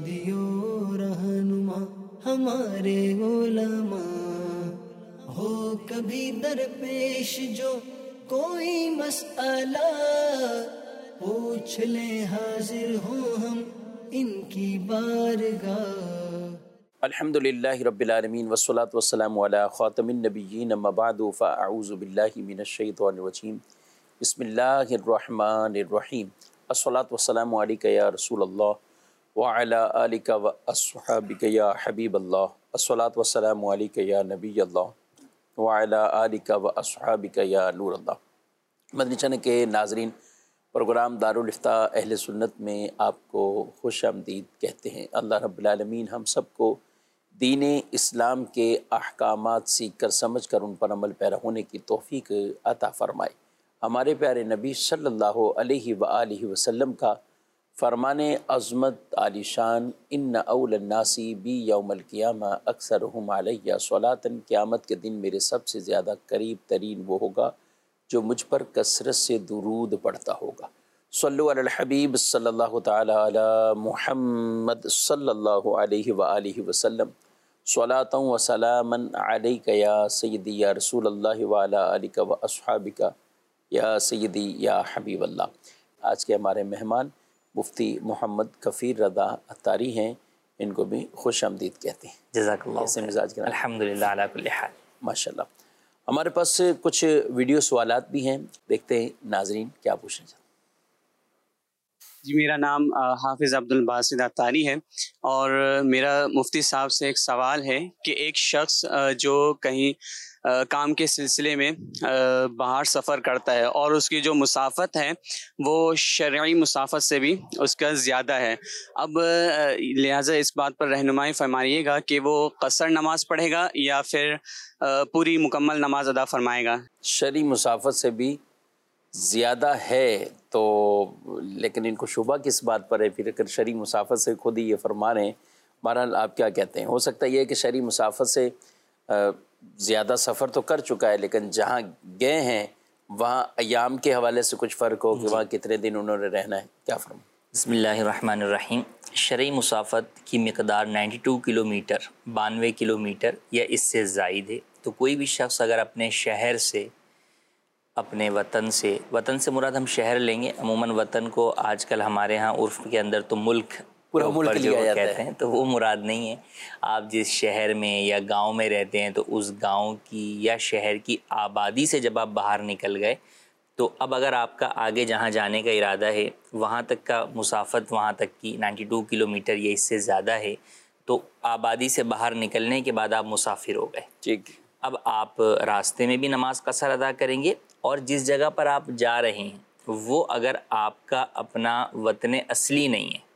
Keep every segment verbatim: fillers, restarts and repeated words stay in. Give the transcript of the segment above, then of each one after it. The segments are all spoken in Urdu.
ہادیو رہنما ہمارے علماء، ہو کبھی درپیش جو کوئی مسئلہ پوچھ لیں، حاضر ہوں ہم ان کی بارگاہ۔ الحمدللہ رب العالمین والصلاة والسلام علی خاتم النبیین، اما بعد فاعوذ باللہ من الشیطان الرجیم، بسم اللہ الرحمن الرحیم، الصلاة والسلام علیک یا رسول اللہ وعلی آلک واصحابک یا حبیب اللہ، الصلاة والسلام علیک یا نبی اللہ وعلی آلک واصحابک یا نور اللہ۔ مدنی چینل کے ناظرین، پروگرام دارالافتاء اہل سنت میں آپ کو خوش آمدید کہتے ہیں۔ اللہ رب العالمین ہم سب کو دین اسلام کے احکامات سیکھ کر سمجھ کر ان پر عمل پیرا ہونے کی توفیق عطا فرمائے۔ ہمارے پیارے نبی صلی اللہ علیہ وآلہ وسلم کا فرمان عظمت عالی شان، ان اول الناس بی یوم القیامہ اکثرہم علیہ صلاۃ، قیامت کے دن میرے سب سے زیادہ قریب ترین وہ ہوگا جو مجھ پر کثرت سے درود پڑھتا ہوگا۔ صلو علی الحبیب صلی اللہ تعالی علی محمد صلی اللہ علیہ وآلہ وسلم، صلاۃ و سلاما علیک یا سیدی یا رسول اللہ وعلی آلک و اصحابک یا سیدی یا حبیب اللہ۔ آج کے ہمارے مہمان مفتی محمد کفیر رضا عطاری ہیں، ان کو بھی خوش آمدید کہتے ہیں۔ جزاک اللہ ایسے مزاج کے الحمدللہ علی کل حال۔ ماشاءاللہ۔ ہمارے پاس کچھ ویڈیو سوالات بھی ہیں، دیکھتے ہیں ناظرین کیا پوچھنا چاہتے ہیں۔ جی، میرا نام حافظ عبد الباسط عطاری ہے، اور میرا مفتی صاحب سے ایک سوال ہے کہ ایک شخص جو کہیں کام کے سلسلے میں باہر سفر کرتا ہے اور اس کی جو مسافت ہے وہ شرعی مسافت سے بھی اس کا زیادہ ہے، اب لہٰذا اس بات پر رہنمائی فرمائیے گا کہ وہ قصر نماز پڑھے گا یا پھر پوری مکمل نماز ادا فرمائے گا؟ شرعی مسافت سے بھی زیادہ ہے تو لیکن ان کو شبہ کس بات پر ہے؟ پھر اگر شرعی مسافت سے خود ہی یہ فرما رہے ہیں، بہرحال آپ کیا کہتے ہیں؟ ہو سکتا یہ ہے کہ شرعی مسافت سے زیادہ سفر تو کر چکا ہے، لیکن جہاں گئے ہیں وہاں ایام کے حوالے سے کچھ فرق ہو کہ وہاں کتنے دن انہوں نے رہنا ہے، کیا فرمائیں؟ بسم اللہ الرحمن الرحیم۔ شرعی مسافت کی مقدار نائنٹی ٹو کلو میٹر بانوے کلو میٹر یا اس سے زائد ہے، تو کوئی بھی شخص اگر اپنے شہر سے، اپنے وطن سے، وطن سے مراد ہم شہر لیں گے، عموماً وطن کو آج کل ہمارے ہاں عرف کے اندر تو ملک پورا ملک جو لیا جاتا کہتے ہیں، تو وہ مراد نہیں ہے۔ آپ جس شہر میں یا گاؤں میں رہتے ہیں تو اس گاؤں کی یا شہر کی آبادی سے جب آپ باہر نکل گئے تو اب اگر آپ کا آگے جہاں جانے کا ارادہ ہے وہاں تک کا مسافت وہاں تک کی نائنٹی ٹو کلو میٹر یا اس سے زیادہ ہے، تو آبادی سے باہر نکلنے کے بعد آپ مسافر ہو گئے۔ ٹھیک، اب آپ راستے میں بھی نماز قصر ادا کریں گے، اور جس جگہ پر آپ جا رہے ہیں وہ اگر آپ کا اپنا وطن اصلی نہیں ہے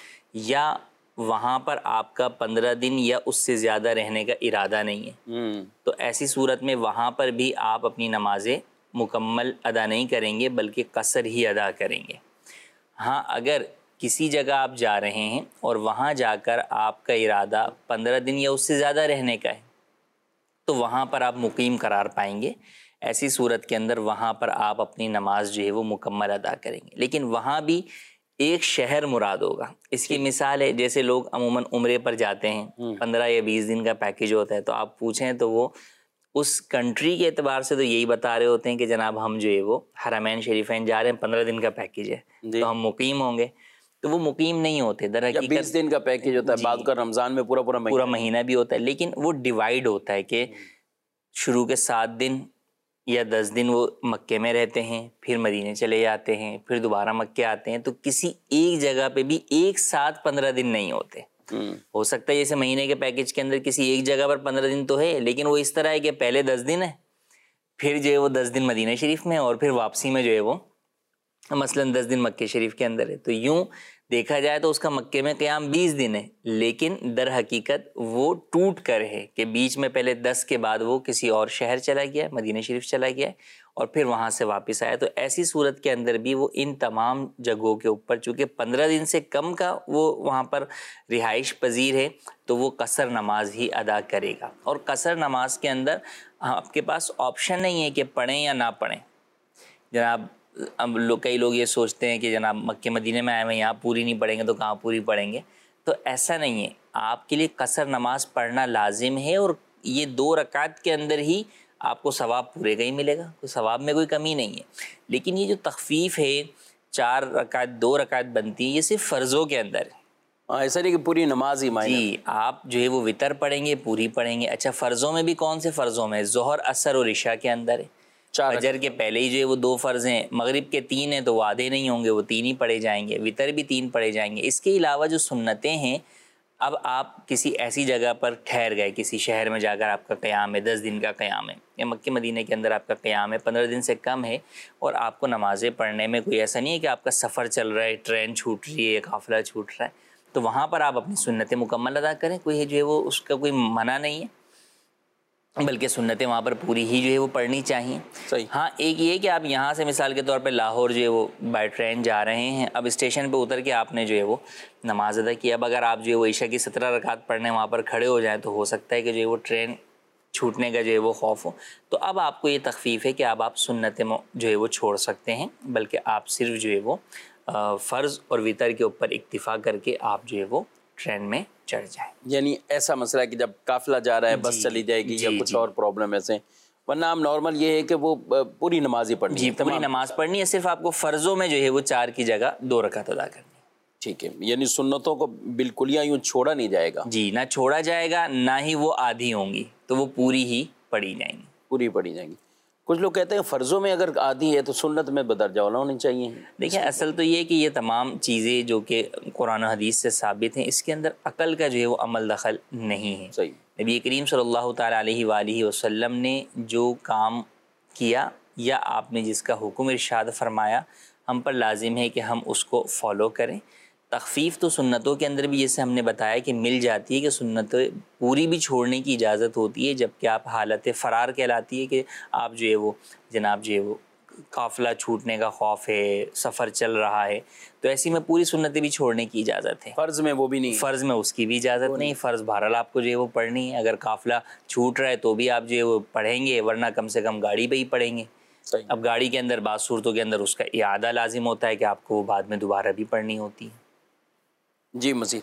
یا وہاں پر آپ کا پندرہ دن یا اس سے زیادہ رہنے کا ارادہ نہیں ہے، تو ایسی صورت میں وہاں پر بھی آپ اپنی نمازیں مکمل ادا نہیں کریں گے بلکہ قصر ہی ادا کریں گے۔ ہاں، اگر کسی جگہ آپ جا رہے ہیں اور وہاں جا کر آپ کا ارادہ پندرہ دن یا اس سے زیادہ رہنے کا ہے تو وہاں پر آپ مقیم قرار پائیں گے۔ ایسی صورت کے اندر وہاں پر آپ اپنی نماز جو ہے وہ مکمل ادا کریں گے، لیکن وہاں بھی ایک شہر مراد ہوگا۔ اس کی مثال ہے جیسے لوگ عموماً عمرے پر جاتے ہیں، پندرہ یا بیس دن کا پیکیج ہوتا ہے، تو آپ پوچھیں تو وہ اس کنٹری کے اعتبار سے تو یہی بتا رہے ہوتے ہیں کہ جناب ہم جو ہے وہ حرمین شریفین جا رہے ہیں، پندرہ دن کا پیکیج ہے تو ہم مقیم ہوں گے، تو وہ مقیم نہیں ہوتے۔ در حقیقت بیس دن کا پیکیج ہوتا ہے، بعد کا رمضان میں پورا پورا پورا مہینہ بھی ہوتا ہے، لیکن وہ ڈیوائیڈ ہوتا ہے کہ شروع کے سات دن یا دس دن وہ مکے میں رہتے ہیں، پھر مدینے چلے جاتے ہیں، پھر دوبارہ مکے آتے ہیں، تو کسی ایک جگہ پہ بھی ایک ساتھ پندرہ دن نہیں ہوتے۔ ہو سکتا ہے جیسے مہینے کے پیکیج کے اندر کسی ایک جگہ پر پندرہ دن تو ہے، لیکن وہ اس طرح ہے کہ پہلے دس دن ہے، پھر جو ہے وہ دس دن مدینہ شریف میں، اور پھر واپسی میں جو ہے وہ مثلاً دس دن مکے شریف کے اندر ہے۔ تو یوں دیکھا جائے تو اس کا مکے میں قیام بیس دن ہے، لیکن در حقیقت وہ ٹوٹ کر ہے کہ بیچ میں پہلے دس کے بعد وہ کسی اور شہر چلا گیا، مدینہ شریف چلا گیا اور پھر وہاں سے واپس آیا۔ تو ایسی صورت کے اندر بھی وہ ان تمام جگہوں کے اوپر چونکہ پندرہ دن سے کم کا وہ وہاں پر رہائش پذیر ہے تو وہ قصر نماز ہی ادا کرے گا۔ اور قصر نماز کے اندر آپ کے پاس آپشن نہیں ہے کہ پڑھیں یا نہ پڑھیں۔ جناب اب لوگ کئی لوگ یہ سوچتے ہیں کہ جناب مکہ مدینے میں آئے ہوئے یہاں پوری نہیں پڑھیں گے تو کہاں پوری پڑھیں گے، تو ایسا نہیں ہے، آپ کے لیے قصر نماز پڑھنا لازم ہے، اور یہ دو رکعت کے اندر ہی آپ کو ثواب پورے کا ہی ملے گا، کوئی ثواب میں کوئی کمی نہیں ہے۔ لیکن یہ جو تخفیف ہے، چار رکعت دو رکعت بنتی ہے، یہ صرف فرضوں کے اندر ہے۔ ہاں، ایسا نہیں کہ پوری نماز ہی معنی جی، آپ جو ہے وہ وطر پڑھیں گے، پوری پڑھیں گے۔ اچھا، فرضوں میں بھی کون سے فرضوں میں؟ ظہر، عصر اور عشاء کے اندر ہے۔ چار فجر کے پہلے ہی جو ہے وہ دو فرض ہیں، مغرب کے تین ہیں تو وہ آدھے نہیں ہوں گے، وہ تین ہی پڑھے جائیں گے، وطر بھی تین پڑھے جائیں گے۔ اس کے علاوہ جو سنتیں ہیں، اب آپ کسی ایسی جگہ پر ٹھہر گئے، کسی شہر میں جا کر آپ کا قیام ہے، دس دن کا قیام ہے، یا مکہ مدینہ کے اندر آپ کا قیام ہے، پندرہ دن سے کم ہے، اور آپ کو نمازیں پڑھنے میں کوئی ایسا نہیں ہے کہ آپ کا سفر چل رہا ہے، ٹرین چھوٹ رہی ہے، قافلہ چھوٹ رہا ہے، تو وہاں پر آپ اپنی سنتیں مکمل ادا کریں، کوئی جو ہے وہ اس کا کوئی منع نہیں ہے، بلکہ سنتیں وہاں پر پوری ہی جو ہے وہ پڑھنی چاہیے۔ صحیح۔ ہاں، ایک یہ کہ آپ یہاں سے مثال کے طور پہ لاہور جو ہے وہ بائی ٹرین جا رہے ہیں، اب اسٹیشن پہ اتر کے آپ نے جو ہے وہ نماز ادا کی، اب اگر آپ جو ہے وہ عشاء کی سترہ رکعت پڑھنے وہاں پر کھڑے ہو جائیں تو ہو سکتا ہے کہ جو ہے وہ ٹرین چھوٹنے کا جو ہے وہ خوف ہو، تو اب آپ کو یہ تخفیف ہے کہ اب آپ سنتیں جو ہے وہ چھوڑ سکتے ہیں، بلکہ آپ صرف جو ہے وہ فرض اور وطر کے اوپر اکتفا کر کے آپ جو ہے وہ ٹرین میں چڑھ جائیں۔ یعنی ایسا مسئلہ ہے کہ جب قافلہ جا رہا ہے، بس چلی جائے گی یا کچھ اور پرابلم ایسے، ورنہ عام نارمل یہ ہے کہ وہ پوری نماز ہی پڑھنی ہے۔ جی، پوری نماز پڑھنی ہے، صرف آپ کو فرضوں میں جو ہے وہ چار کی جگہ دو رکعت ادا کرنی ہے۔ ٹھیک ہے، یعنی سنتوں کو بالکلیاں یوں چھوڑا نہیں جائے گا؟ جی، نہ چھوڑا جائے گا، نہ ہی وہ آدھی ہوں گی، تو وہ پوری ہی پڑھی جائیں گی۔ پوری پڑھی جائیں گی۔ کچھ لوگ کہتے ہیں فرضوں میں اگر آدھی ہے تو سنت میں بدرجہ والا ہونی چاہیے۔ دیکھیں، اصل تو یہ کہ یہ تمام چیزیں جو کہ قرآن و حدیث سے ثابت ہیں، اس کے اندر عقل کا جو ہے وہ عمل دخل نہیں ہے۔ صحیح۔ نبی کریم صلی اللہ تعالیٰ علیہ وآلہ وسلم نے جو کام کیا یا آپ نے جس کا حکم ارشاد فرمایا، ہم پر لازم ہے کہ ہم اس کو فالو کریں۔ تخفیف تو سنتوں کے اندر بھی جیسے ہم نے بتایا کہ مل جاتی ہے، کہ سنتیں پوری بھی چھوڑنے کی اجازت ہوتی ہے، جبکہ آپ حالت فرار کہلاتی ہے کہ آپ جو ہے وہ جناب جو ہے وہ قافلہ چھوٹنے کا خوف ہے، سفر چل رہا ہے، تو ایسی میں پوری سنتیں بھی چھوڑنے کی اجازت ہے۔ فرض میں وہ بھی نہیں، فرض میں اس کی بھی اجازت نہیں، فرض بہرحال آپ کو جو ہے وہ پڑھنی ہے۔ اگر قافلہ چھوٹ رہا ہے تو بھی آپ جو ہے وہ پڑھیں گے، ورنہ کم سے کم گاڑی پہ ہی پڑھیں گے۔ اب گاڑی کے اندر بعض صورتوں کے اندر اس کا اعادہ لازم ہوتا ہے کہ آپ کو وہ بعد میں دوبارہ بھی پڑھنی ہوتی ہے۔ جی مزید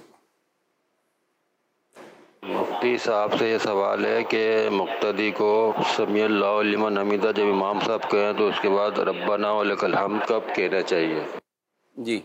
مفتی صاحب سے یہ سوال ہے کہ مقتدی کو سمیع اللہ لمن حمیدہ جب امام صاحب کہیں تو اس کے بعد ربنا ولک الحمد کب کہنا چاہیے؟ جی،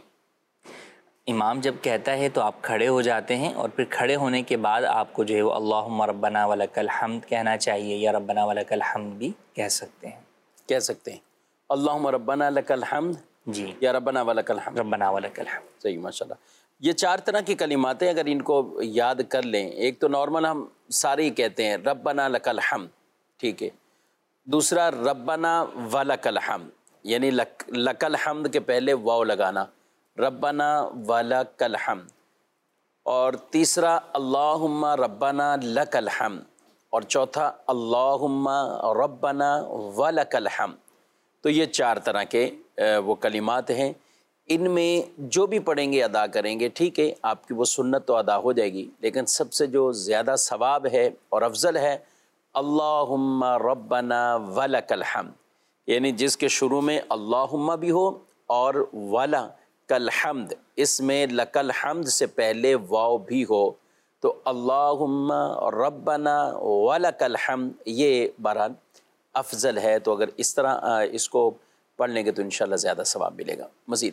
امام جب کہتا ہے تو آپ کھڑے ہو جاتے ہیں، اور پھر کھڑے ہونے کے بعد آپ کو جو ہے وہ اللہم ربنا ولک الحمد کہنا چاہیے، یا ربنا ولک الحمد بھی کہہ سکتے ہیں۔ کہہ سکتے ہیں اللہم ربنا لک الحمد، جی، یا ربنا ولک الحمد۔ ربنا ولک الحمد۔ صحیح، ماشاءاللہ۔ یہ چار طرح کی کلمات ہیں، اگر ان کو یاد کر لیں، ایک تو نارمل ہم سارے ہی کہتے ہیں ربنا لک الحمد، ٹھیک ہے۔ دوسرا ربنا ولک الحمد، یعنی لک لک الحمد کے پہلے واو لگانا، ربنا ولک الحمد۔ اور تیسرا اللہم ربنا لک الحمد، اور چوتھا اللہم ربنا ولک الحمد۔ تو یہ چار طرح کے وہ کلمات ہیں، ان میں جو بھی پڑھیں گے ادا کریں گے، ٹھیک ہے، آپ کی وہ سنت تو ادا ہو جائے گی، لیکن سب سے جو زیادہ ثواب ہے اور افضل ہے اللہم ربنا ولک الحمد، یعنی جس کے شروع میں اللہم بھی ہو اور ولک الحمد، اس میں لک الحمد سے پہلے واو بھی ہو، تو اللہم ربنا ولک الحمد، یہ بہرحال افضل ہے۔ تو اگر اس طرح اس کو پڑھ لیں گے تو انشاءاللہ زیادہ ثواب ملے گا۔ مزید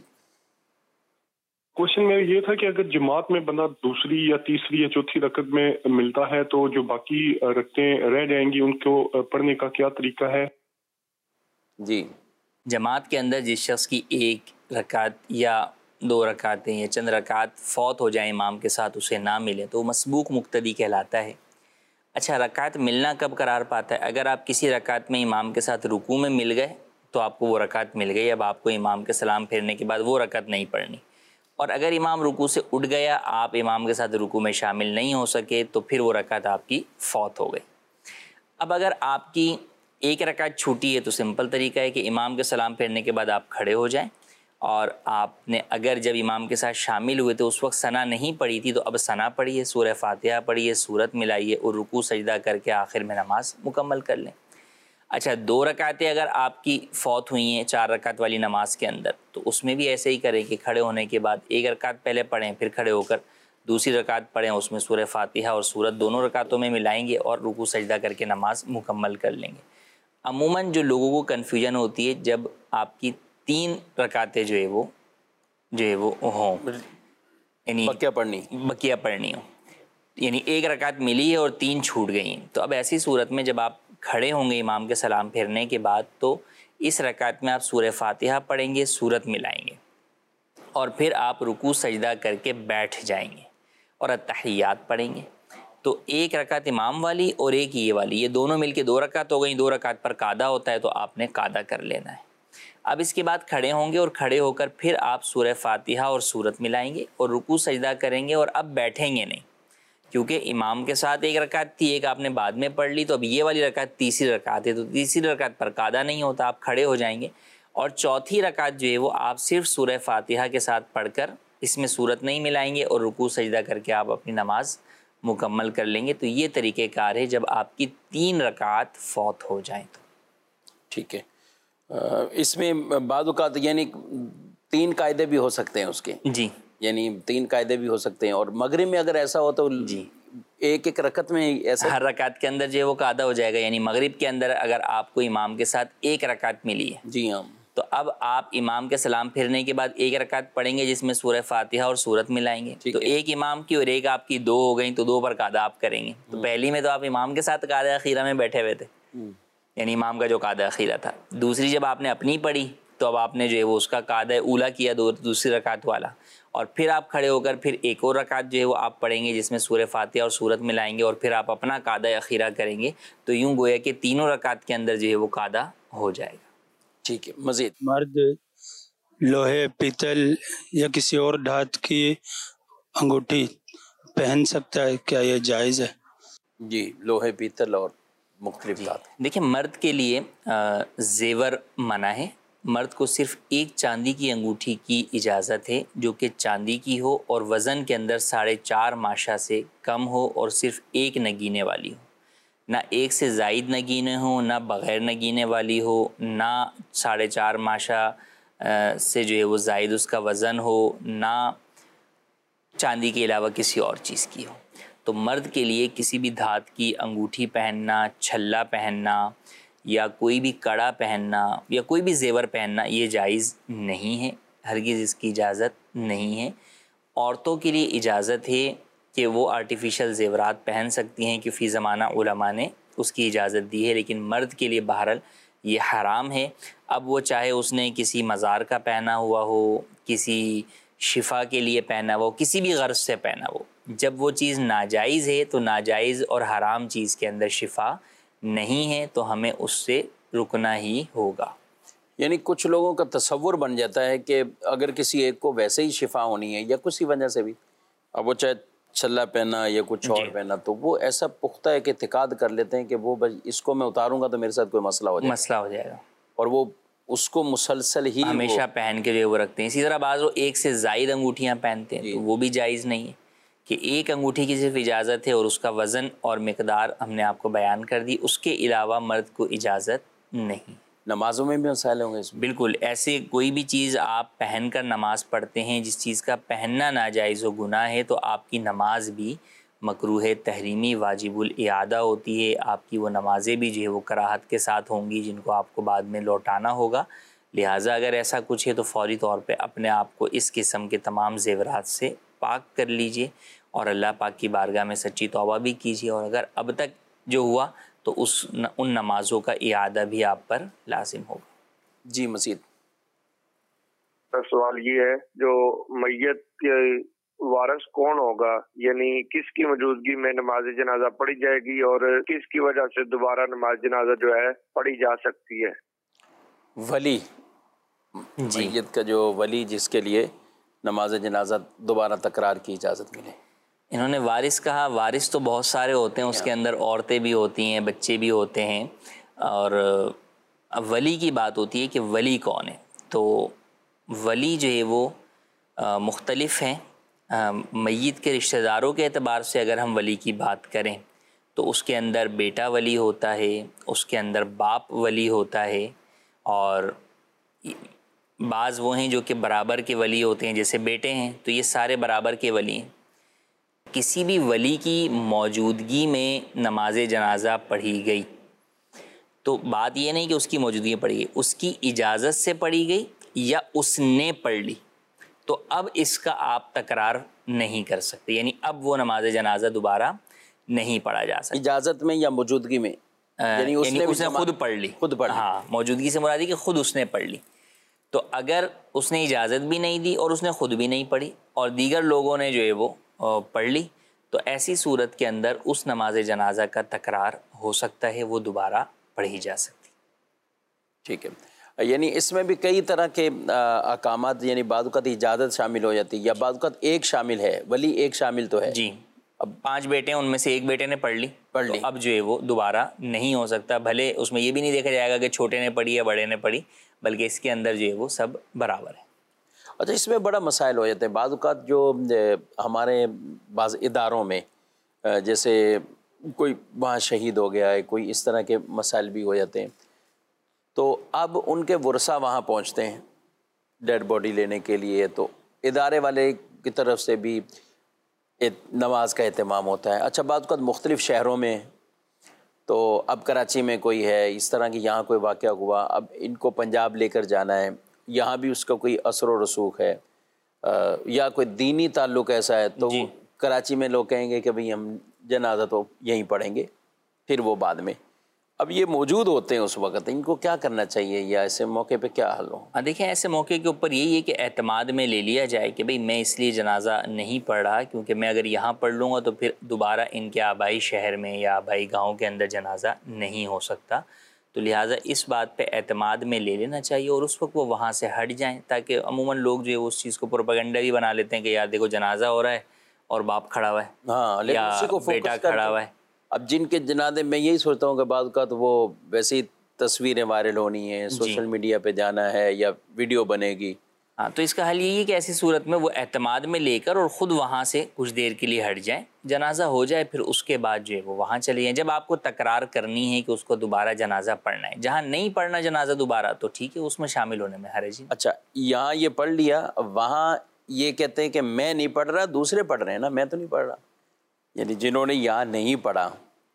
کوشچن میں یہ تھا کہ اگر جماعت میں بندہ دوسری یا تیسری یا چوتھی رکعت میں ملتا ہے تو جو باقی رکعتیں رہ جائیں گی ان کو پڑھنے کا کیا طریقہ ہے؟ جی، جماعت کے اندر جس شخص کی ایک رکعت یا دو رکعتیں یا چند رکعت فوت ہو جائیں امام کے ساتھ، اسے نہ ملے تو وہ مسبوق مقتدی کہلاتا ہے۔ اچھا، رکعت ملنا کب قرار پاتا ہے؟ اگر آپ کسی رکعت میں امام کے ساتھ رکوع میں مل گئے تو آپ کو وہ رکعت مل گئی، اب آپ کو امام کے سلام پھیرنے کے بعد وہ رکعت نہیں پڑھنی۔ اور اگر امام رکوع سے اٹھ گیا، آپ امام کے ساتھ رکوع میں شامل نہیں ہو سکے، تو پھر وہ رکعت آپ کی فوت ہو گئی۔ اب اگر آپ کی ایک رکعت چھوٹی ہے تو سمپل طریقہ ہے کہ امام کے سلام پھیرنے کے بعد آپ کھڑے ہو جائیں، اور آپ نے اگر جب امام کے ساتھ شامل ہوئے تو اس وقت ثنا نہیں پڑھی تھی تو اب ثنا پڑھیے، سورہ فاتحہ پڑھیے، سورت ملائیے، اور رکوع سجدہ کر کے آخر میں نماز مکمل کر لیں۔ اچھا، دو رکعتیں اگر آپ کی فوت ہوئی ہیں چار رکعت والی نماز کے اندر، تو اس میں بھی ایسے ہی کریں کہ کھڑے ہونے کے بعد ایک رکعت پہلے پڑھیں، پھر کھڑے ہو کر دوسری رکعت پڑھیں اس میں سورہ فاتحہ اور سورت دونوں رکعتوں میں ملائیں گے اور رکوع سجدہ کر کے نماز مکمل کر لیں گے۔ عموماً جو لوگوں کو کنفیوژن ہوتی ہے جب آپ کی تین رکعتیں جو ہے وہ جو ہے وہ ہوں، یعنی بقیہ پڑھنی بقیہ پڑھنی ہو، یعنی ایک رکعت ملی ہے اور تین چھوٹ گئی ہیں، تو اب ایسی صورت میں جب آپ کھڑے ہوں گے امام کے سلام پھیرنے کے بعد تو اس رکعت میں آپ سورہ فاتحہ پڑھیں گے، سورت ملائیں گے اور پھر آپ رکوع سجدہ کر کے بیٹھ جائیں گے اور التحیات پڑھیں گے۔ تو ایک رکعت امام والی اور ایک یہ والی، یہ دونوں مل کے دو رکعت ہو گئیں، دو رکعت پر قعدہ ہوتا ہے تو آپ نے قعدہ کر لینا ہے۔ اب اس کے بعد کھڑے ہوں گے اور کھڑے ہو کر پھر آپ سورہ فاتحہ اور سورت ملائیں گے اور رکوع سجدہ کریں گے اور اب بیٹھیں گے نہیں، کیونکہ امام کے ساتھ ایک رکعت تھی، ایک آپ نے بعد میں پڑھ لی، تو اب یہ والی رکعت تیسری رکعت ہے تو تیسری رکعت پر قعدہ نہیں ہوتا، آپ کھڑے ہو جائیں گے اور چوتھی رکعت جو ہے وہ آپ صرف سورہ فاتحہ کے ساتھ پڑھ کر اس میں سورت نہیں ملائیں گے اور رکوع سجدہ کر کے آپ اپنی نماز مکمل کر لیں گے۔ تو یہ طریقہ کار ہے جب آپ کی تین رکعت فوت ہو جائیں تو۔ ٹھیک ہے، اس میں بعض اوقات یعنی تین قاعدے بھی ہو سکتے ہیں اس کے، جی یعنی تین قاعدے بھی ہو سکتے ہیں، اور مغرب میں اگر ایسا ہو تو جی ایک ایک رکعت میں ایسا ہر رکعت کے اندر جو ہے وہ قعدہ ہو جائے گا، یعنی مغرب کے اندر اگر آپ کو امام کے ساتھ ایک رکعت ملی ہے جی ہاں، تو اب آپ امام کے سلام پھرنے کے بعد ایک رکعت پڑھیں گے جس میں سورہ فاتحہ اور سورت ملائیں گے، تو ایک امام کی اور ایک آپ کی دو ہو گئیں تو دو پر قعدہ آپ کریں گے۔ تو پہلی میں تو آپ امام کے ساتھ قعدہ اخیرہ میں بیٹھے ہوئے تھے، یعنی امام کا جو قعدہ اخیرہ تھا۔ دوسری جب آپ نے اپنی پڑھی تو اب آپ نے جو ہے وہ اس کا قعدہ اولا کیا، دو دوسری رکعت والا، اور پھر آپ کھڑے ہو کر پھر ایک اور رکعت جو ہے وہ آپ پڑھیں گے جس میں سورہ فاتحہ اور سورت ملائیں گے اور پھر آپ اپنا قعدہ اخیرہ کریں گے، تو یوں گویا کہ تینوں رکعت کے اندر جو ہے وہ قعدہ ہو جائے گا۔ ٹھیک ہے، مزید مرد لوہے، پیتل یا کسی اور دھات کی انگوٹھی پہن سکتا ہے، کیا یہ جائز ہے؟ جی، لوہے، پیتل اور مختلف دھات۔ دیکھیں مرد کے لیے زیور منع ہے، مرد کو صرف ایک چاندی کی انگوٹھی کی اجازت ہے جو کہ چاندی کی ہو اور وزن کے اندر ساڑھے چار ماشا سے کم ہو اور صرف ایک نگینے والی ہو، نہ ایک سے زائد نگینے ہوں، نہ بغیر نگینے والی ہو، نہ ساڑھے چار ماشا سے جو ہے وہ زائد اس کا وزن ہو، نہ چاندی کے علاوہ کسی اور چیز کی ہو۔ تو مرد کے لیے کسی بھی دھات کی انگوٹھی پہننا، چھلا پہننا یا کوئی بھی کڑا پہننا یا کوئی بھی زیور پہننا یہ جائز نہیں ہے، ہرگز اس کی اجازت نہیں ہے۔ عورتوں کے لیے اجازت ہے کہ وہ آرٹیفیشل زیورات پہن سکتی ہیں کہ فی زمانہ علماء نے اس کی اجازت دی ہے، لیکن مرد کے لیے بہرحال یہ حرام ہے۔ اب وہ چاہے اس نے کسی مزار کا پہنا ہوا ہو، کسی شفا کے لیے پہنا ہوا ہو، کسی بھی غرض سے پہنا ہو، جب وہ چیز ناجائز ہے تو ناجائز اور حرام چیز کے اندر شفا نہیں ہے تو ہمیں اس سے رکنا ہی ہوگا۔ یعنی کچھ لوگوں کا تصور بن جاتا ہے کہ اگر کسی ایک کو ویسے ہی شفا ہونی ہے یا کسی وجہ سے بھی، اب وہ چاہے چھلا پہنا یا کچھ اور پہنا، تو وہ ایسا پختہ ہے کہ اعتقاد کر لیتے ہیں کہ وہ بس اس کو میں اتاروں گا تو میرے ساتھ کوئی مسئلہ ہو جائے مسئلہ ہو جائے گا، اور وہ اس کو مسلسل ہی ہمیشہ پہن کے جو ہے وہ رکھتے ہیں۔ اسی طرح بعض لوگ ایک سے زائد انگوٹھیاں پہنتے ہیں تو وہ بھی جائز نہیں ہے، کہ ایک انگوٹھی کی صرف اجازت ہے اور اس کا وزن اور مقدار ہم نے آپ کو بیان کر دی، اس کے علاوہ مرد کو اجازت نہیں۔ نمازوں میں بھی مسائل ہوں گے اس میں؟ بالکل، ایسے کوئی بھی چیز آپ پہن کر نماز پڑھتے ہیں جس چیز کا پہننا ناجائز و گناہ ہے تو آپ کی نماز بھی مکروہ تحریمی واجب الاعادہ ہوتی ہے، آپ کی وہ نمازیں بھی جو ہے وہ کراہت کے ساتھ ہوں گی جن کو آپ کو بعد میں لوٹانا ہوگا۔ لہٰذا اگر ایسا کچھ ہے تو فوری طور پہ اپنے آپ کو اس قسم کے تمام زیورات سے پاک کر لیجئے اور اللہ پاک کی بارگاہ میں سچی توبہ بھی کیجیے، اور اگر اب تک جو ہوا تو اس ان نمازوں کا اعادہ بھی آپ پر لازم ہوگا۔ جی مزید سوال یہ ہے، جو میت کے وارث کون ہوگا، یعنی کس کی موجودگی میں نماز جنازہ پڑھی جائے گی اور کس کی وجہ سے دوبارہ نماز جنازہ جو ہے پڑھی جا سکتی ہے؟ ولی، میت کا جو ولی جس کے لیے نماز جنازہ دوبارہ تکرار کی اجازت ملے۔ انہوں نے وارث کہا، وارث تو بہت سارے ہوتے ہیں، اس کے اندر عورتیں بھی ہوتی ہیں، بچے بھی ہوتے ہیں، اور ولی کی بات ہوتی ہے کہ ولی کون ہے۔ تو ولی جو ہے وہ مختلف ہیں۔ میت کے رشتہ داروں کے اعتبار سے اگر ہم ولی کی بات کریں تو اس کے اندر بیٹا ولی ہوتا ہے، اس کے اندر باپ ولی ہوتا ہے، اور بعض وہ ہیں جو کہ برابر کے ولی ہوتے ہیں، جیسے بیٹے ہیں تو یہ سارے برابر کے ولی ہیں۔ کسی بھی ولی کی موجودگی میں نماز جنازہ پڑھی گئی تو بات یہ نہیں کہ اس کی موجودگی میں پڑھی گئی، اس کی اجازت سے پڑھی گئی یا اس نے پڑھ لی، تو اب اس کا آپ تکرار نہیں کر سکتے، یعنی اب وہ نماز جنازہ دوبارہ نہیں پڑھا جا سکتا۔ اجازت میں یا موجودگی میں؟ یعنی اس نے, اس نے خود پڑھ لی، خود پڑھ لی۔ ہاں، موجودگی سے مراد ہے کہ خود اس نے پڑھ لی۔ تو اگر اس نے اجازت بھی نہیں دی اور اس نے خود بھی نہیں پڑھی اور دیگر لوگوں نے جو ہے وہ پڑھ لی، تو ایسی صورت کے اندر اس نماز جنازہ کا تکرار ہو سکتا ہے، وہ دوبارہ پڑھی جا سکتی۔ ٹھیک ہے، یعنی اس میں بھی کئی طرح کے احکامات، یعنی بعض اوقات اجازت شامل ہو جاتی ہے یا بعض اوقات ایک شامل ہے، ولی ایک شامل تو ہے۔ جی، اب پانچ بیٹے ہیں، ان میں سے ایک بیٹے نے پڑھ لی پڑھ لی اب جو ہے وہ دوبارہ نہیں ہو سکتا، بھلے اس میں یہ بھی نہیں دیکھا جائے گا کہ چھوٹے نے پڑھی یا بڑے نے پڑھی، بلکہ اس کے اندر جو ہے وہ سب برابر ہے۔ اچھا، اس میں بڑا مسائل ہو جاتے ہیں بعض اوقات، جو ہمارے بعض اداروں میں جیسے کوئی وہاں شہید ہو گیا ہے، کوئی اس طرح کے مسائل بھی ہو جاتے ہیں، تو اب ان کے ورثہ وہاں پہنچتے ہیں ڈیڈ باڈی لینے کے لیے، تو ادارے والے کی طرف سے بھی نماز کا اہتمام ہوتا ہے۔ اچھا، بعض اوقات مختلف شہروں میں، تو اب کراچی میں کوئی ہے اس طرح کی، یہاں کوئی واقعہ ہوا، اب ان کو پنجاب لے کر جانا ہے، یہاں بھی اس کا کوئی اثر و رسوخ ہے، یا کوئی دینی تعلق ایسا ہے، تو جی۔ کراچی میں لوگ کہیں گے کہ بھئی ہم جنازہ تو یہیں پڑھیں گے، پھر وہ بعد میں، اب یہ موجود ہوتے ہیں اس وقت، ان کو کیا کرنا چاہیے یا ایسے موقع پہ کیا حل ہو؟ ہاں دیکھیں، ایسے موقع کے اوپر یہی ہے کہ اعتماد میں لے لیا جائے کہ بھئی میں اس لیے جنازہ نہیں پڑھ رہا کیونکہ میں اگر یہاں پڑھ لوں گا تو پھر دوبارہ ان کے آبائی شہر میں یا آبائی گاؤں کے اندر جنازہ نہیں ہو سکتا، تو لہٰذا اس بات پہ اعتماد میں لے لینا چاہیے اور اس وقت وہ وہاں سے ہٹ جائیں، تاکہ عموماً لوگ جو ہے اس چیز کو پروپیگنڈا بھی بنا لیتے ہیں کہ یار دیکھو جنازہ ہو رہا ہے اور باپ کھڑا ہوا ہے، ہاں، لیکن یا اسی کو بیٹا فوکس کھڑا ہوا ہے۔ اب جن کے جنازے میں یہی سوچتا ہوں کہ بعض اوقات وہ ویسی تصویریں وائرل ہونی ہیں، سوشل میڈیا پہ جانا ہے یا ویڈیو بنے گی، ہاں، تو اس کا حل یہی ہے کہ ایسی صورت میں وہ اعتماد میں لے کر اور خود وہاں سے کچھ دیر کے لیے ہٹ جائیں، جنازہ ہو جائے، پھر اس کے بعد جو ہے وہ وہاں چلے جائیں۔ جب آپ کو تکرار کرنی ہے کہ اس کو دوبارہ جنازہ پڑھنا ہے، جہاں نہیں پڑھنا جنازہ دوبارہ تو ٹھیک ہے، اس میں شامل ہونے میں حرج نہیں۔ اچھا، یہاں یہ پڑھ لیا، وہاں یہ کہتے ہیں کہ میں نہیں پڑھ رہا، دوسرے پڑھ رہے ہیں نا، میں تو نہیں پڑھ رہا، یعنی جنہوں نے یہاں نہیں پڑھا،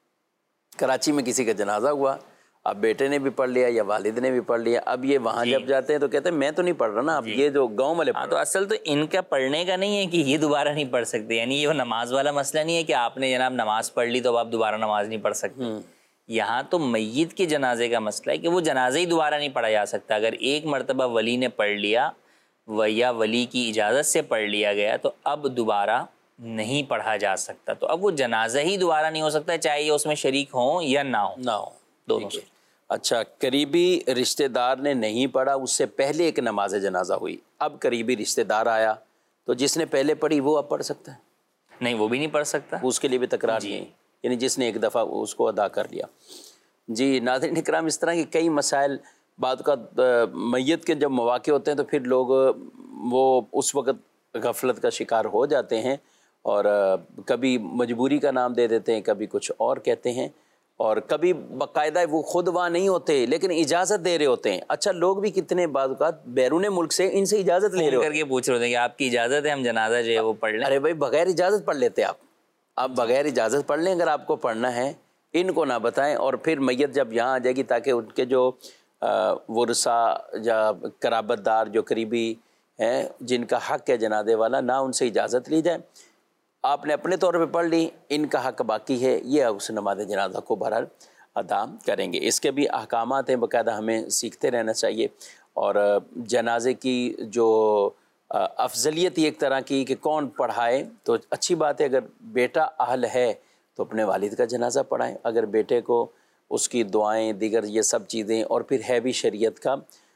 کراچی میں کسی کا جنازہ ہوا، اب بیٹے نے بھی پڑھ لیا یا والد نے بھی پڑھ لیا، اب یہ وہاں جب جاتے ہیں تو کہتے ہیں میں تو نہیں پڑھ رہا نا، اب یہ جو گاؤں والے، ہاں، تو اصل تو ان کا پڑھنے کا نہیں ہے کہ یہ دوبارہ نہیں پڑھ سکتے، یعنی یہ نماز والا مسئلہ نہیں ہے کہ آپ نے جناب نماز پڑھ لی تو اب آپ دوبارہ نماز نہیں پڑھ سکتے، یہاں تو میت کے جنازے کا مسئلہ ہے کہ وہ جنازہ ہی دوبارہ نہیں پڑھا جا سکتا۔ اگر ایک مرتبہ ولی نے پڑھ لیا یا ولی کی اجازت سے پڑھ لیا گیا تو اب دوبارہ نہیں پڑھا جا سکتا، تو اب وہ جنازہ ہی دوبارہ نہیں ہو سکتا، چاہے یہ اس میں شریک ہوں یا نہ ہو، نہ ہو دونوں سے۔ اچھا، قریبی رشتہ دار نے نہیں پڑھا، اس سے پہلے ایک نماز جنازہ ہوئی، اب قریبی رشتہ دار آیا تو جس نے پہلے پڑھی وہ اب پڑھ سکتا ہے؟ نہیں، وہ بھی نہیں پڑھ سکتا، اس کے لیے بھی تکرار نہیں ہے، یعنی جس نے ایک دفعہ اس کو ادا کر لیا۔ جی ناظرین اکرام، اس طرح کے کئی مسائل، بعد کا میت کے جب مواقع ہوتے ہیں تو پھر لوگ وہ اس وقت غفلت کا شکار ہو جاتے ہیں اور کبھی مجبوری کا نام دے دیتے ہیں، کبھی کچھ اور کہتے ہیں، اور کبھی باقاعدہ وہ خود وہاں نہیں ہوتے لیکن اجازت دے رہے ہوتے ہیں۔ اچھا، لوگ بھی کتنے بعض اوقات بیرون ملک سے ان سے اجازت لے رہے ہوتے ہیں، کر کے پوچھ رہے ہوتے ہیں کہ آپ کی اجازت ہے ہم جنازہ جو ہے وہ پڑھ لیں؟ ارے بھائی بغیر اجازت پڑھ لیتے آپ آپ بغیر اجازت پڑھ لیں اگر آپ کو پڑھنا ہے، ان کو نہ بتائیں، اور پھر میت جب یہاں آ جائے گی تاکہ ان کے جو ورثہ یا قرابت دار جو قریبی ہیں جن کا حق ہے جنازے والا، نہ ان سے اجازت لی جائے، آپ نے اپنے طور پہ پڑھ لی، ان کا حق باقی ہے، یہ اس نماز جنازہ کو بہرحال ادا کریں گے۔ اس کے بھی احکامات ہیں، باقاعدہ ہمیں سیکھتے رہنا چاہیے، اور جنازے کی جو افضلیت ایک طرح کی کہ کون پڑھائے، تو اچھی بات ہے، اگر بیٹا اہل ہے تو اپنے والد کا جنازہ پڑھائیں، اگر بیٹے کو اس کی دعائیں دیگر یہ سب چیزیں، اور پھر ہے بھی شریعت کا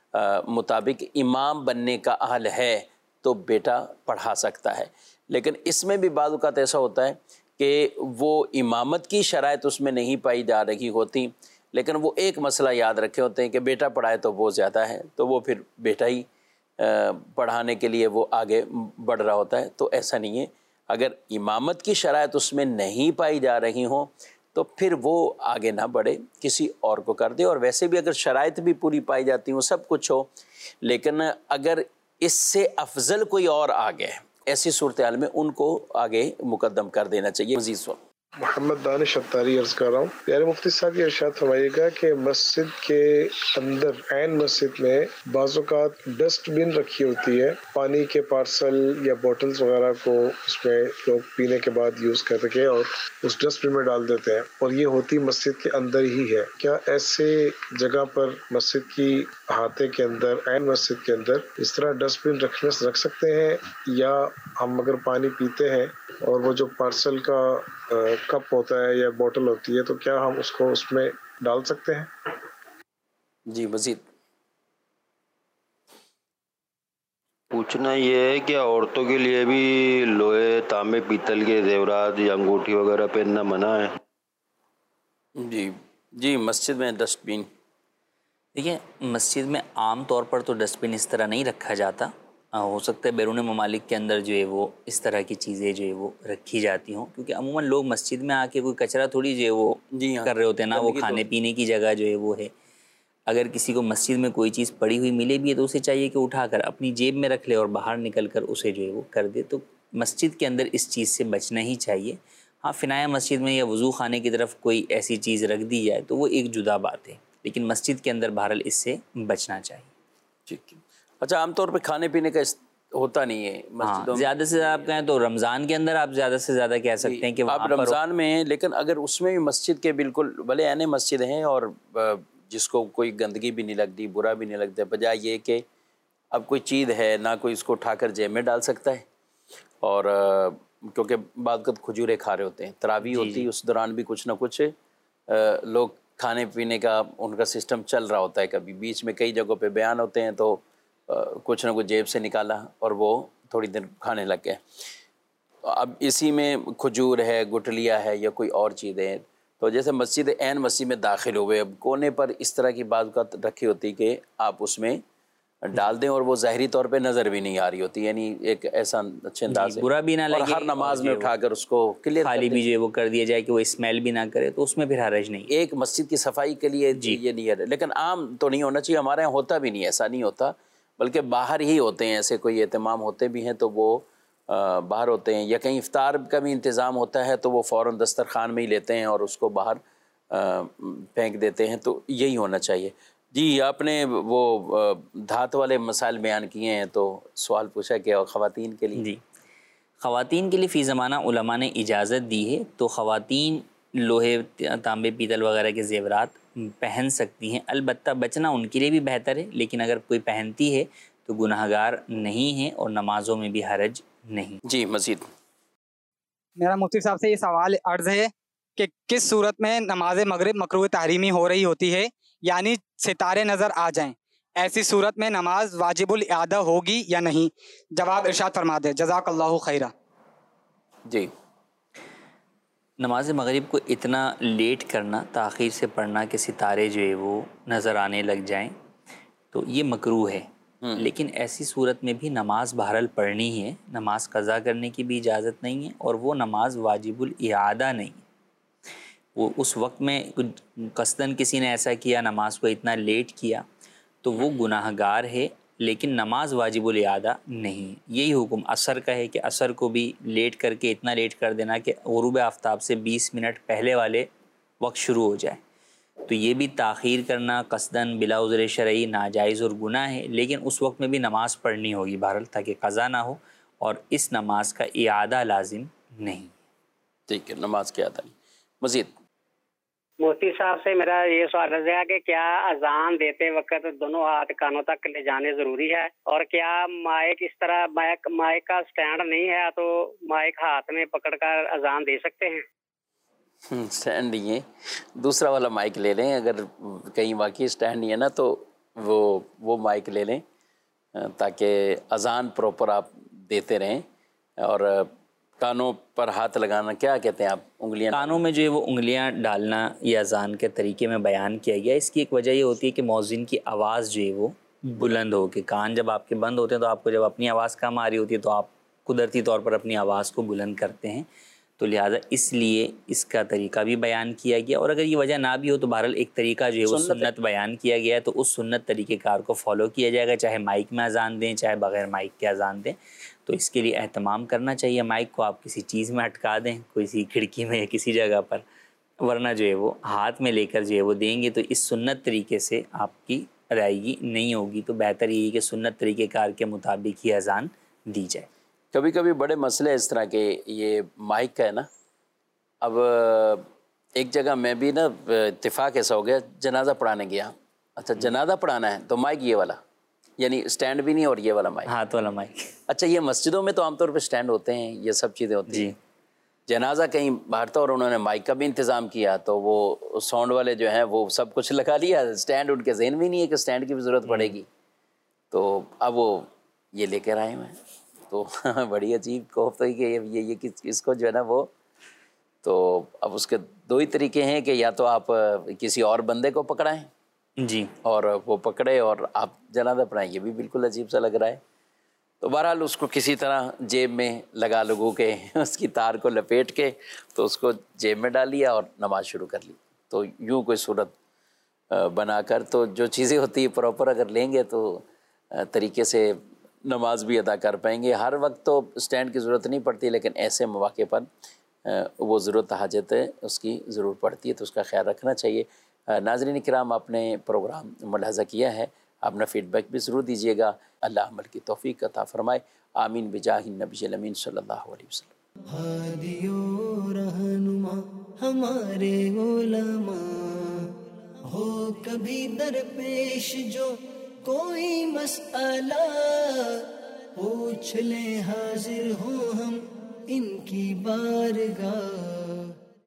مطابق امام بننے کا اہل ہے تو بیٹا پڑھا سکتا ہے۔ لیکن اس میں بھی بعض اوقات ایسا ہوتا ہے کہ وہ امامت کی شرائط اس میں نہیں پائی جا رہی ہوتی، لیکن وہ ایک مسئلہ یاد رکھے ہوتے ہیں کہ بیٹا پڑھائے تو وہ زیادہ ہے، تو وہ پھر بیٹا ہی پڑھانے کے لیے وہ آگے بڑھ رہا ہوتا ہے، تو ایسا نہیں ہے۔ اگر امامت کی شرائط اس میں نہیں پائی جا رہی ہوں تو پھر وہ آگے نہ بڑھے، کسی اور کو کر دے، اور ویسے بھی اگر شرائط بھی پوری پائی جاتی ہوں، سب کچھ ہو، لیکن اگر اس سے افضل کوئی اور آ گئے، ایسی صورتحال میں ان کو آگے مقدم کر دینا چاہیے. مزید سوال. محمد دانش اتاری عرض کر رہا ہوں. پیارے مفتی صاحب یہ ارشاد فرمائیے گا کہ مسجد کے اندر عین مسجد میں بعض اوقات ڈسٹ بن رکھی ہوتی ہے، پانی کے پارسل یا بوٹلز وغیرہ کو اس میں لوگ پینے کے بعد یوز کر کے اور اس ڈسٹ بن میں ڈال دیتے ہیں، اور یہ ہوتی مسجد کے اندر ہی ہے. کیا ایسے جگہ پر مسجد کی احاطے کے اندر عین مسجد کے اندر اس طرح ڈسٹ بن رکھنے رکھ سکتے ہیں، یا ہم اگر پانی پیتے ہیں اور وہ جو پارسل کا کپ ہوتا ہے یا بوٹل ہوتی ہے تو کیا ہم اس کو اس میں ڈال سکتے ہیں؟ جی مزید پوچھنا یہ ہے کہ عورتوں کے لیے بھی لوہے، تانبے، پیتل کے زیورات یا انگوٹھی وغیرہ پہننا منع ہے؟ جی جی مسجد میں ڈسٹ بین، دیکھیں مسجد میں عام طور پر تو ڈسٹ بن اس طرح نہیں رکھا جاتا، ہو سکتا ہے بیرون ممالک کے اندر جو ہے وہ اس طرح کی چیزیں جو ہے وہ رکھی جاتی ہوں، کیونکہ عموماً لوگ مسجد میں آ کے کوئی کچرا تھوڑی جو ہے وہ جی ہاں کر رہے ہوتے ہیں نا، وہ کھانے پینے کی جگہ جو ہے وہ ہے. اگر کسی کو مسجد میں کوئی چیز پڑی ہوئی ملے بھی ہے تو اسے چاہیے کہ اٹھا کر اپنی جیب میں رکھ لے اور باہر نکل کر اسے جو ہے وہ کر دے. تو مسجد کے اندر اس چیز سے بچنا ہی چاہیے. ہاں فنایا مسجد میں یا وضو خانے کی طرف کوئی ایسی چیز رکھ دی جائے تو وہ ایک جدا بات ہے، لیکن مسجد کے اندر بہرحال اس سے بچنا چاہیے. ٹھیک ہے. اچھا عام طور پہ کھانے پینے کا ہوتا نہیں ہے ہاں، زیادہ سے زیادہ آپ کہیں تو رمضان کے اندر آپ زیادہ سے زیادہ کہہ سکتے ہیں کہ آپ رمضان میں ہیں، لیکن اگر اس میں بھی مسجد کے بالکل بھلے عین مسجد ہیں اور جس کو کوئی گندگی بھی نہیں لگتی، برا بھی نہیں لگتا، بجائے یہ کہ اب کوئی چیز ہے نہ کوئی اس کو اٹھا کر جیب میں ڈال سکتا ہے، اور کیونکہ بعض وقت کھجورے کھا رہے ہوتے ہیں، تراویح ہوتی ہے، اس دوران بھی کچھ نہ کچھ لوگ کھانے پینے کا ان کا سسٹم چل رہا ہوتا ہے. کبھی بیچ میں کئی جگہوں پہ بیان ہوتے ہیں تو کچھ نہ کچھ جیب سے نکالا اور وہ تھوڑی دیر کھانے لگ گئے. اب اسی میں کھجور ہے، گٹلیا ہے یا کوئی اور چیزیں، تو جیسے مسجد عین مسجد میں داخل ہوئے، اب کونے پر اس طرح کی بعض اوقات رکھی ہوتی کہ آپ اس میں ڈال دیں اور وہ ظاہری طور پہ نظر بھی نہیں آ رہی ہوتی، یعنی ایک ایسا اچھے انداز ہے برا بھی نہ لگے، اور ہر نماز میں اٹھا کر اس کو کلیئر خالی بھی جو وہ کر دیا جائے کہ وہ اسمیل بھی نہ کرے، تو اس میں پھر حرج نہیں. ایک مسجد کی صفائی کے لیے جی یہ نہیں ہے، لیکن عام تو نہیں ہونا چاہیے. ہمارے یہاں ہوتا بھی نہیں، ایسا نہیں ہوتا، بلکہ باہر ہی ہوتے ہیں، ایسے کوئی اہتمام ہوتے بھی ہیں تو وہ باہر ہوتے ہیں، یا کہیں افطار کا بھی انتظام ہوتا ہے تو وہ فوراً دسترخوان میں ہی لیتے ہیں اور اس کو باہر پھینک دیتے ہیں. تو یہی ہونا چاہیے. جی آپ نے وہ دھات والے مسائل بیان کیے ہیں تو سوال پوچھا کہ خواتین کے لیے. جی خواتین کے لیے فی زمانہ علماء نے اجازت دی ہے، تو خواتین لوہے، تانبے، پیتل وغیرہ کے زیورات پہن سکتی ہیں، البتہ بچنا ان کے لیے بھی بہتر ہے، لیکن اگر کوئی پہنتی ہے تو گناہ گار نہیں ہے اور نمازوں میں بھی حرج نہیں. جی مزید میرا مفتی صاحب سے یہ سوال عرض ہے کہ کس صورت میں نماز مغرب مکروہ تحریمی ہو رہی ہوتی ہے، یعنی ستارے نظر آ جائیں، ایسی صورت میں نماز واجب الاعادہ ہوگی یا نہیں؟ جواب ارشاد فرما دے، جزاک اللہ خیرہ. جی نماز مغرب کو اتنا لیٹ کرنا، تاخیر سے پڑھنا کہ ستارے جو ہے وہ نظر آنے لگ جائیں، تو یہ مکروہ ہے. لیکن ایسی صورت میں بھی نماز بہرحال پڑھنی ہے، نماز قضا کرنے کی بھی اجازت نہیں ہے، اور وہ نماز واجب الاعادہ نہیں. وہ اس وقت میں قصداً کسی نے ایسا کیا، نماز کو اتنا لیٹ کیا تو وہ گناہ گار ہے، لیکن نماز واجب الاعادہ نہیں. یہی حکم عصر کا ہے کہ عصر کو بھی لیٹ کر کے اتنا لیٹ کر دینا کہ غروب آفتاب سے بیس منٹ پہلے والے وقت شروع ہو جائے. تو یہ بھی تاخیر کرنا قصداً بلا عذر شرعی ناجائز اور گناہ ہے، لیکن اس وقت میں بھی نماز پڑھنی ہوگی بہرحال، تاکہ قضا نہ ہو، اور اس نماز کا اعادہ لازم نہیں. ٹھیک ہے، نماز کی اعادہ نہیں. مزید مفتی صاحب سے میرا یہ سوال ہے کہ کیا اذان دیتے وقت دونوں ہاتھ کانوں تک لے جانے ضروری ہے، اور کیا مائک اس طرح مائک مائک کا سٹینڈ نہیں ہے تو مائک ہاتھ میں پکڑ کر اذان دے سکتے ہیں؟ سٹینڈ نہیں ہے، دوسرا والا مائک لے لیں. اگر کہیں واقعی سٹینڈ نہیں ہے نا تو وہ وہ مائک لے لیں تاکہ اذان پراپر آپ دیتے رہیں. اور کانوں پر ہاتھ لگانا کیا کہتے ہیں آپ؟ انگلیاں کانوں میں جو ہے وہ انگلیاں ڈالنا یہ اذان کے طریقے میں بیان کیا گیا. اس کی ایک وجہ یہ ہوتی ہے کہ مؤذن کی آواز جو ہے وہ بلند ہو کے، کان جب آپ کے بند ہوتے ہیں تو آپ کو جب اپنی آواز کم آ رہی ہوتی ہے تو آپ قدرتی طور پر اپنی آواز کو بلند کرتے ہیں تو لہٰذا اس لیے اس کا طریقہ بھی بیان کیا گیا، اور اگر یہ وجہ نہ بھی ہو تو بہرحال ایک طریقہ جو ہے وہ سنت بیان کیا گیا ہے، تو اس سنت طریقہ کار کو فالو کیا جائے گا، چاہے مائک میں اذان دیں چاہے بغیر مائک کے اذان دیں۔ تو اس کے لیے اہتمام کرنا چاہیے، مائک کو آپ کسی چیز میں اٹکا دیں، کسی کھڑکی میں یا کسی جگہ پر، ورنہ جو ہے وہ ہاتھ میں لے کر جو ہے وہ دیں گے تو اس سنت طریقے سے آپ کی ادائیگی نہیں ہوگی۔ تو بہتر یہی کہ سنت طریقہ کار کے مطابق ہی اذان دی جائے۔ کبھی کبھی بڑے مسئلے اس طرح کے یہ مائک کا ہے نا، اب ایک جگہ میں بھی نا اتفاق ایسا ہو گیا، جنازہ پڑھانے گیا، اچھا جنازہ پڑھانا ہے تو مائک یہ والا، یعنی اسٹینڈ بھی نہیں اور یہ والا مائک، ہاتھ والا مائک۔ اچھا یہ مسجدوں میں تو عام طور پہ اسٹینڈ ہوتے ہیں، یہ سب چیزیں ہوتی ہیں، جنازہ کہیں باہر تھا اور انہوں نے مائک کا بھی انتظام کیا تو وہ ساؤنڈ والے جو ہیں وہ سب کچھ لگا لیا، اسٹینڈ ان کے ذہن میں نہیں ہے کہ اسٹینڈ کی بھی ضرورت پڑے گی، تو اب وہ یہ لے کر آئے ہیں، تو بڑی عجیب کوف ہوئی کہ یہ یہ کس اس کو جو ہے نا وہ، تو اب اس کے دو ہی طریقے ہیں کہ یا تو آپ کسی اور بندے کو پکڑائیں جی اور وہ پکڑے اور آپ جنازہ پڑھائیں، یہ بھی بالکل عجیب سا لگ رہا ہے۔ تو بہرحال اس کو کسی طرح جیب میں لگا لگو کے اس کی تار کو لپیٹ کے تو اس کو جیب میں ڈال لیا اور نماز شروع کر لی۔ تو یوں کوئی صورت بنا کر تو جو چیزیں ہوتی ہیں پراپر اگر لیں گے تو طریقے سے نماز بھی ادا کر پائیں گے۔ ہر وقت تو اسٹینڈ کی ضرورت نہیں پڑتی، لیکن ایسے مواقع پر وہ ضرورت حاجت ہے اس کی ضرور پڑتی ہے، تو اس کا خیال رکھنا چاہیے۔ ناظرین کرام، آپ نے پروگرام ملاحظہ کیا ہے، اپنا فیڈ بیک بھی ضرور دیجیے گا۔ اللہ عمل کی توفیق عطا فرمائے، آمین بجاہ النبی الامین صلی اللہ علیہ وسلم۔ ہادی و رہنما ہمارے علماء، ہو کبھی درپیش جو کوئی مسئلہ، پوچھ لیں حاضر ہوں ہم ان کی بارگاہ